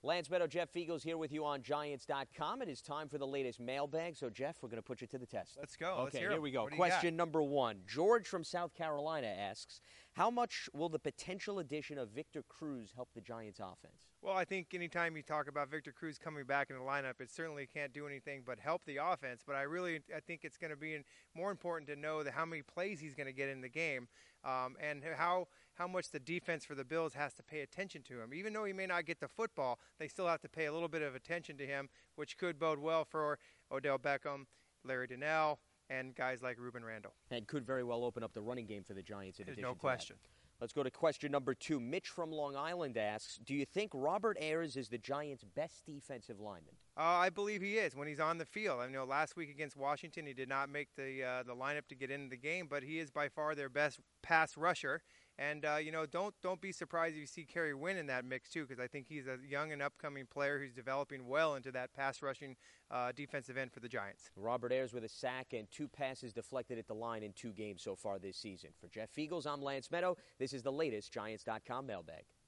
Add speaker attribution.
Speaker 1: Lance Meadow, Jeff Fiegels here with you on Giants.com. It is time for the latest mailbag. So, Jeff, we're going to put you to the test.
Speaker 2: Let's go.
Speaker 1: Okay,
Speaker 2: Let's hear
Speaker 1: here
Speaker 2: 'em.
Speaker 1: we go.
Speaker 2: What do you
Speaker 1: Question
Speaker 2: got?
Speaker 1: number one. George from South Carolina asks, how much will the potential addition of Victor Cruz help the Giants' offense?
Speaker 2: Well, I think anytime you talk about Victor Cruz coming back in the lineup, it certainly can't do anything but help the offense. But I think it's going to be more important to know how many plays he's going to get in the game, and how much the defense for the Bills has to pay attention to him. Even though he may not get the football, they still have to pay a little bit of attention to him, which could bode well for Odell Beckham, Larry Donnell, and guys like Ruben Randall.
Speaker 1: And could very well open up the running game for the Giants in
Speaker 2: There's
Speaker 1: addition
Speaker 2: no
Speaker 1: to
Speaker 2: question.
Speaker 1: that. Let's go to question number two. Mitch from Long Island asks, do you think Robert Ayers is the Giants' best defensive lineman?
Speaker 2: I believe he is when he's on the field. I know last week against Washington, he did not make the lineup to get into the game, but he is by far their best pass rusher. And don't be surprised if you see Kerry Wynn in that mix too, because I think he's a young and upcoming player who's developing well into that pass rushing defensive end for the Giants.
Speaker 1: Robert Ayers with a sack and 2 passes deflected at the line in 2 games so far this season. For Jeff Fiegels, I'm Lance Meadow. This is the latest Giants.com mailbag.